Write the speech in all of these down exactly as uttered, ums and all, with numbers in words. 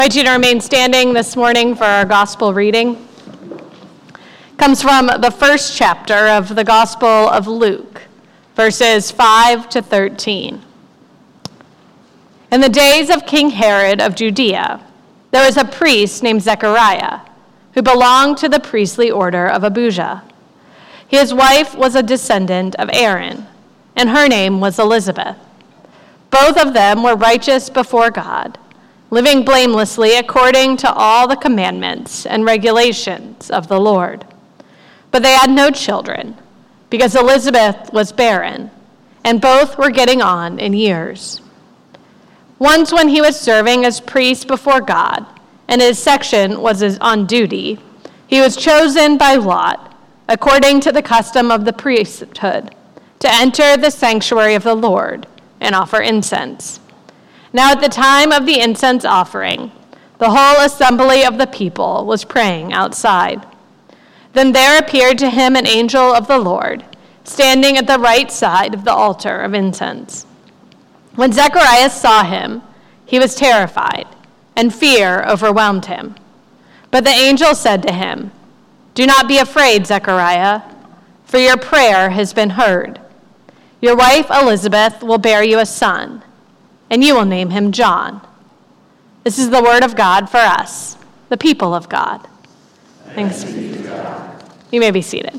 I invite you to remain standing this morning for our gospel reading. It comes from the first chapter of the Gospel of Luke, verses five to thirteen. In the days of King Herod of Judea, there was a priest named Zechariah, who belonged to the priestly order of Abijah. His wife was a descendant of Aaron, and her name was Elizabeth. Both of them were righteous before God, living blamelessly according to all the commandments and regulations of the Lord. But they had no children, because Elizabeth was barren, and both were getting on in years. Once when he was serving as priest before God, and his section was on duty, he was chosen by lot, according to the custom of the priesthood, to enter the sanctuary of the Lord and offer incense. Now at the time of the incense offering, the whole assembly of the people was praying outside. Then there appeared to him an angel of the Lord, standing at the right side of the altar of incense. When Zacharias saw him, he was terrified, and fear overwhelmed him. But the angel said to him, "Do not be afraid, Zechariah, for your prayer has been heard. Your wife Elizabeth will bear you a son, and you will name him John." This is the word of God for us, the people of God. Thanks be to God. You may be seated.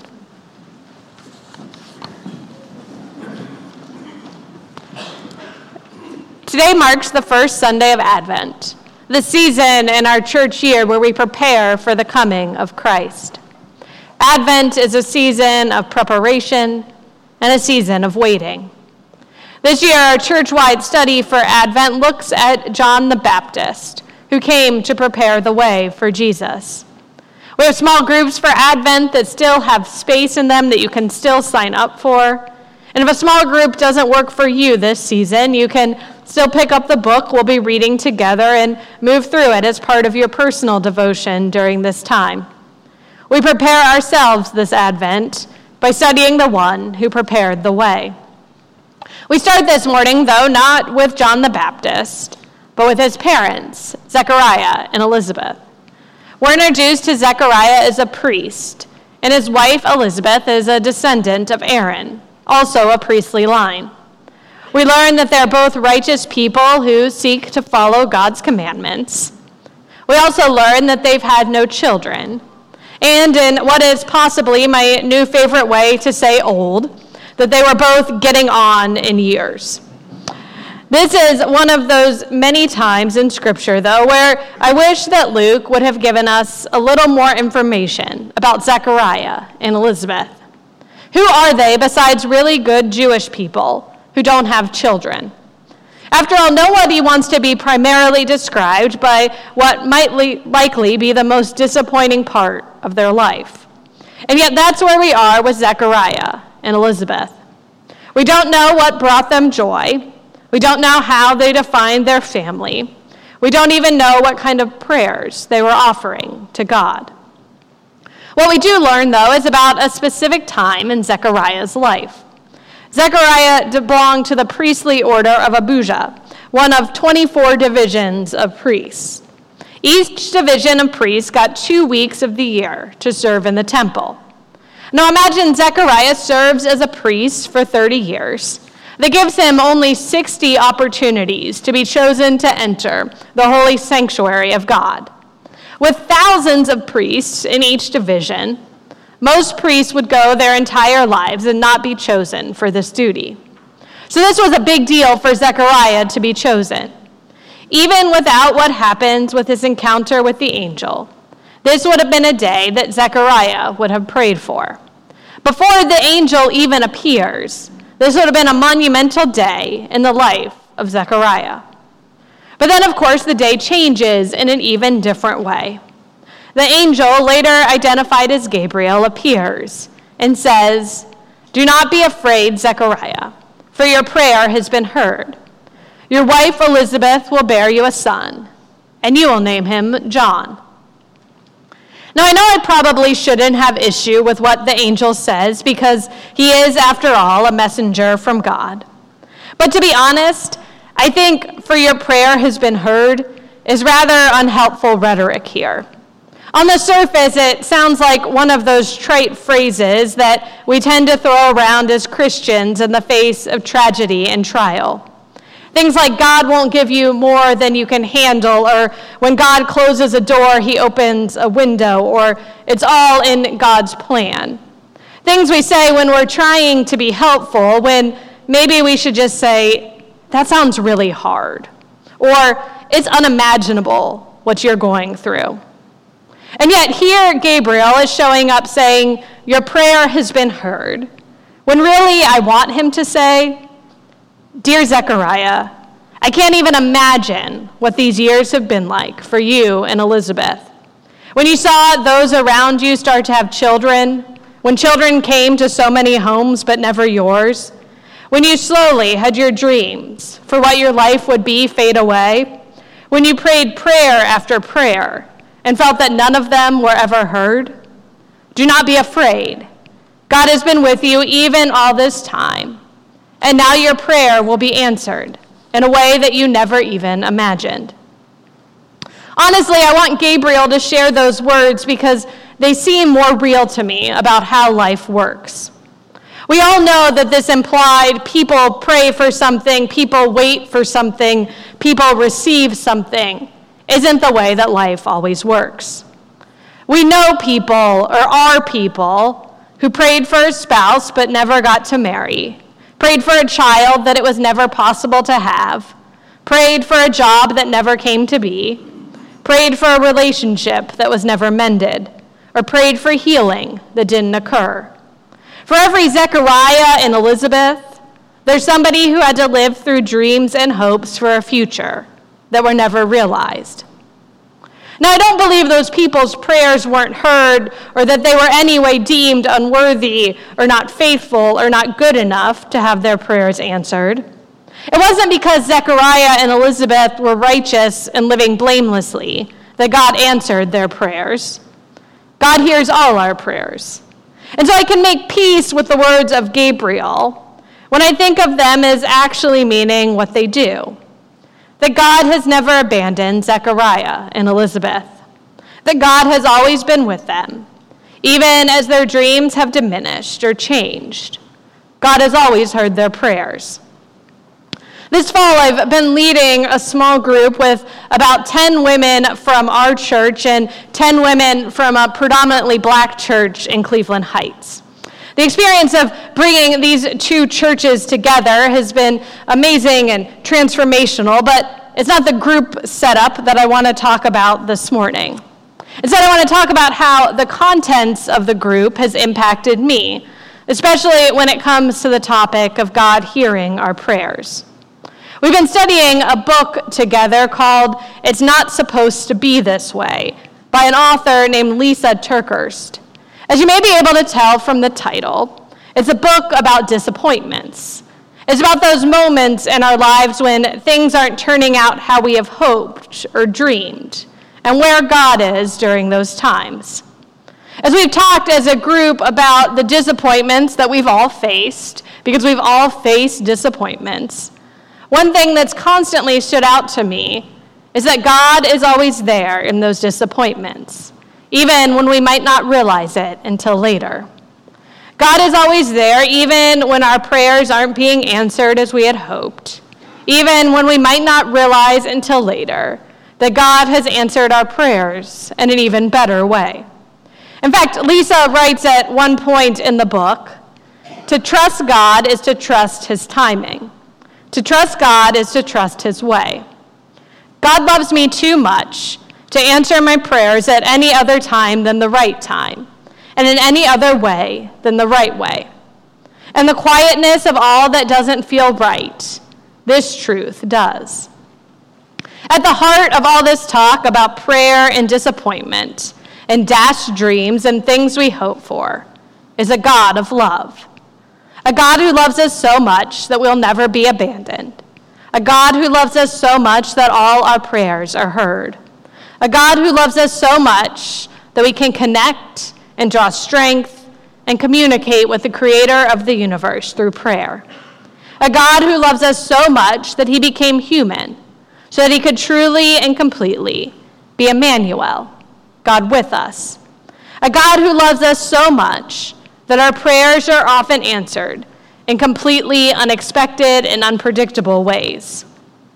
Today marks the first Sunday of Advent, the season in our church year where we prepare for the coming of Christ. Advent is a season of preparation and a season of waiting. This year, our church-wide study for Advent looks at John the Baptist, who came to prepare the way for Jesus. We have small groups for Advent that still have space in them that you can still sign up for. And if a small group doesn't work for you this season, you can still pick up the book we'll be reading together and move through it as part of your personal devotion during this time. We prepare ourselves this Advent by studying the one who prepared the way. We start this morning, though, not with John the Baptist, but with his parents, Zechariah and Elizabeth. We're introduced to Zechariah as a priest, and his wife, Elizabeth, is a descendant of Aaron, also a priestly line. We learn that they're both righteous people who seek to follow God's commandments. We also learn that they've had no children, and in what is possibly my new favorite way to say old, that they were both getting on in years. This is one of those many times in Scripture, though, where I wish that Luke would have given us a little more information about Zechariah and Elizabeth. Who are they besides really good Jewish people who don't have children? After all, nobody wants to be primarily described by what might li- likely be the most disappointing part of their life. And yet that's where we are with Zechariah and Elizabeth. We don't know what brought them joy. We don't know how they defined their family. We don't even know what kind of prayers they were offering to God. What we do learn, though, is about a specific time in Zechariah's life. Zechariah belonged to the priestly order of Abijah, one of twenty-four divisions of priests. Each division of priests got two weeks of the year to serve in the temple. Now imagine Zechariah serves as a priest for thirty years. That gives him only sixty opportunities to be chosen to enter the holy sanctuary of God. With thousands of priests in each division, most priests would go their entire lives and not be chosen for this duty. So this was a big deal for Zechariah to be chosen. Even without what happens with his encounter with the angel, this would have been a day that Zechariah would have prayed for. Before the angel even appears, this would have been a monumental day in the life of Zechariah. But then, of course, the day changes in an even different way. The angel, later identified as Gabriel, appears and says, "Do not be afraid, Zechariah, for your prayer has been heard. Your wife Elizabeth will bear you a son, and you will name him John." Now, I know I probably shouldn't have issue with what the angel says because he is, after all, a messenger from God. But to be honest, I think "for your prayer has been heard" is rather unhelpful rhetoric here. On the surface, it sounds like one of those trite phrases that we tend to throw around as Christians in the face of tragedy and trial. Things like God won't give you more than you can handle, or when God closes a door, he opens a window, or it's all in God's plan. Things we say when we're trying to be helpful, when maybe we should just say, that sounds really hard, or it's unimaginable what you're going through. And yet here Gabriel is showing up saying, your prayer has been heard, when really I want him to say, dear Zechariah, I can't even imagine what these years have been like for you and Elizabeth. When you saw those around you start to have children, when children came to so many homes but never yours, when you slowly had your dreams for what your life would be fade away, when you prayed prayer after prayer and felt that none of them were ever heard, do not be afraid. God has been with you even all this time. And now your prayer will be answered in a way that you never even imagined. Honestly, I want Gabriel to share those words because they seem more real to me about how life works. We all know that this implied people pray for something, people wait for something, people receive something, isn't the way that life always works. We know people, or are people, who prayed for a spouse but never got to marry, prayed for a child that it was never possible to have, prayed for a job that never came to be, prayed for a relationship that was never mended, or prayed for healing that didn't occur. For every Zechariah and Elizabeth, there's somebody who had to live through dreams and hopes for a future that were never realized. Now, I don't believe those people's prayers weren't heard or that they were anyway deemed unworthy or not faithful or not good enough to have their prayers answered. It wasn't because Zechariah and Elizabeth were righteous and living blamelessly that God answered their prayers. God hears all our prayers. And so I can make peace with the words of Gabriel when I think of them as actually meaning what they do. That God has never abandoned Zechariah and Elizabeth. That God has always been with them, even as their dreams have diminished or changed. God has always heard their prayers. This fall, I've been leading a small group with about ten women from our church and ten women from a predominantly black church in Cleveland Heights. The experience of bringing these two churches together has been amazing and transformational, but it's not the group setup that I want to talk about this morning. Instead, I want to talk about how the contents of the group has impacted me, especially when it comes to the topic of God hearing our prayers. We've been studying a book together called It's Not Supposed to Be This Way by an author named Lisa TerKeurst. As you may be able to tell from the title, it's a book about disappointments. It's about those moments in our lives when things aren't turning out how we have hoped or dreamed, and where God is during those times. As we've talked as a group about the disappointments that we've all faced, because we've all faced disappointments, one thing that's constantly stood out to me is that God is always there in those disappointments, even when we might not realize it until later. God is always there even when our prayers aren't being answered as we had hoped, even when we might not realize until later that God has answered our prayers in an even better way. In fact, Lisa writes at one point in the book, to trust God is to trust his timing. To trust God is to trust his way. God loves me too much to answer my prayers at any other time than the right time, and in any other way than the right way. And the quietness of all that doesn't feel right, this truth does. At the heart of all this talk about prayer and disappointment, and dashed dreams and things we hope for, is a God of love. A God who loves us so much that we'll never be abandoned. A God who loves us so much that all our prayers are heard. A God who loves us so much that we can connect and draw strength and communicate with the creator of the universe through prayer. A God who loves us so much that he became human, so that he could truly and completely be Emmanuel, God with us, a God who loves us so much that our prayers are often answered in completely unexpected and unpredictable ways.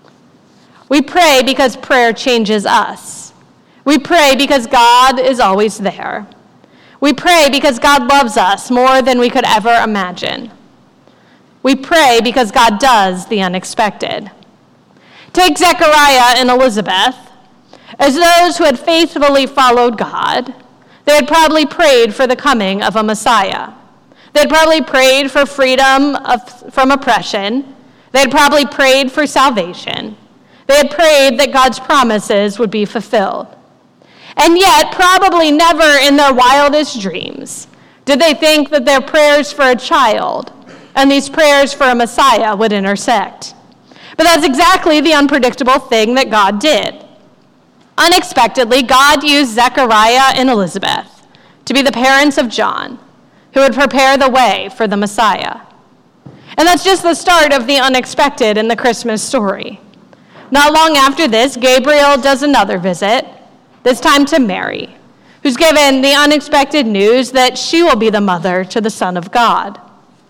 We pray because prayer changes us. We pray because God is always there. We pray because God loves us more than we could ever imagine. We pray because God does the unexpected. Take Zechariah and Elizabeth. As those who had faithfully followed God, they had probably prayed for the coming of a Messiah. They had probably prayed for freedom of, from oppression. They had probably prayed for salvation. They had prayed that God's promises would be fulfilled. And yet, probably never in their wildest dreams did they think that their prayers for a child and these prayers for a Messiah would intersect. But that's exactly the unpredictable thing that God did. Unexpectedly, God used Zechariah and Elizabeth to be the parents of John, who would prepare the way for the Messiah. And that's just the start of the unexpected in the Christmas story. Not long after this, Gabriel does another visit, this time to Mary, who's given the unexpected news that she will be the mother to the Son of God.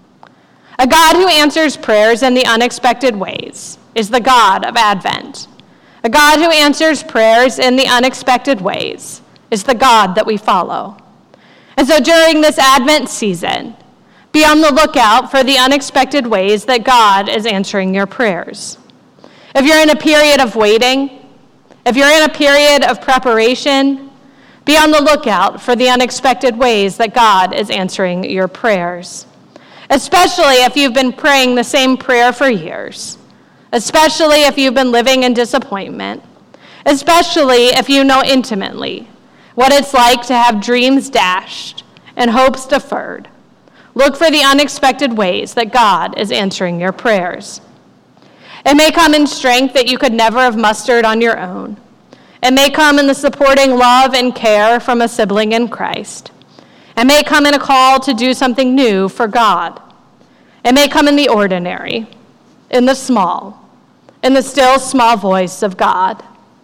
A God who answers prayers in the unexpected ways is the God of Advent. A God who answers prayers in the unexpected ways is the God that we follow. And so during this Advent season, be on the lookout for the unexpected ways that God is answering your prayers. If you're in a period of waiting, if you're in a period of preparation, be on the lookout for the unexpected ways that God is answering your prayers. Especially if you've been praying the same prayer for years. Especially if you've been living in disappointment. Especially if you know intimately what it's like to have dreams dashed and hopes deferred. Look for the unexpected ways that God is answering your prayers. It may come in strength that you could never have mustered on your own. It may come in the supporting love and care from a sibling in Christ. It may come in a call to do something new for God. It may come in the ordinary, in the small, in the still small voice of God.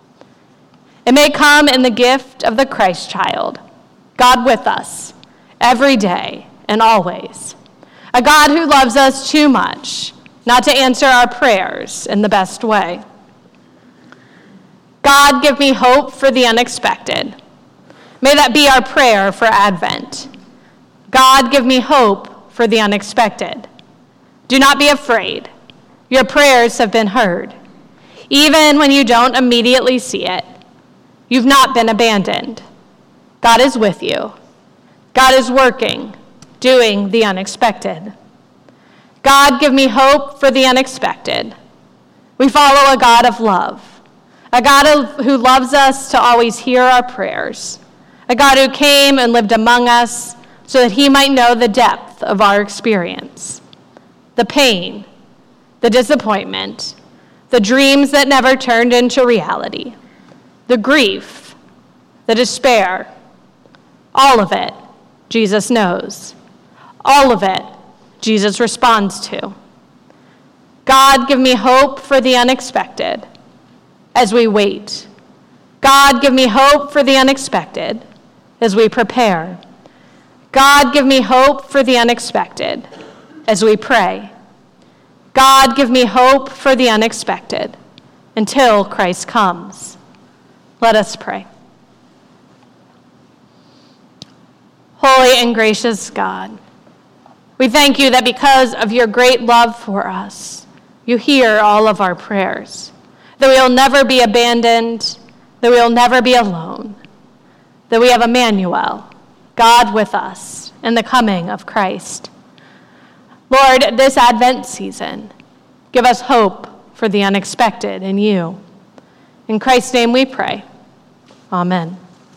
It may come in the gift of the Christ child, God with us, every day and always. A God who loves us too much not to answer our prayers in the best way. God, give me hope for the unexpected. May that be our prayer for Advent. God, give me hope for the unexpected. Do not be afraid. Your prayers have been heard. Even when you don't immediately see it, you've not been abandoned. God is with you. God is working, doing the unexpected. God, give me hope for the unexpected. We follow a God of love, a God who loves us to always hear our prayers, a God who came and lived among us so that he might know the depth of our experience, the pain, the disappointment, the dreams that never turned into reality, the grief, the despair, all of it, Jesus knows. All of it, Jesus responds to. God, give me hope for the unexpected as we wait. God, give me hope for the unexpected as we prepare. God, give me hope for the unexpected as we pray. God, give me hope for the unexpected until Christ comes. Let us pray. Holy and gracious God, we thank you that because of your great love for us, you hear all of our prayers, that we will never be abandoned, that we will never be alone, that we have Emmanuel, God with us, in the coming of Christ. Lord, this Advent season, give us hope for the unexpected in you. In Christ's name we pray. Amen.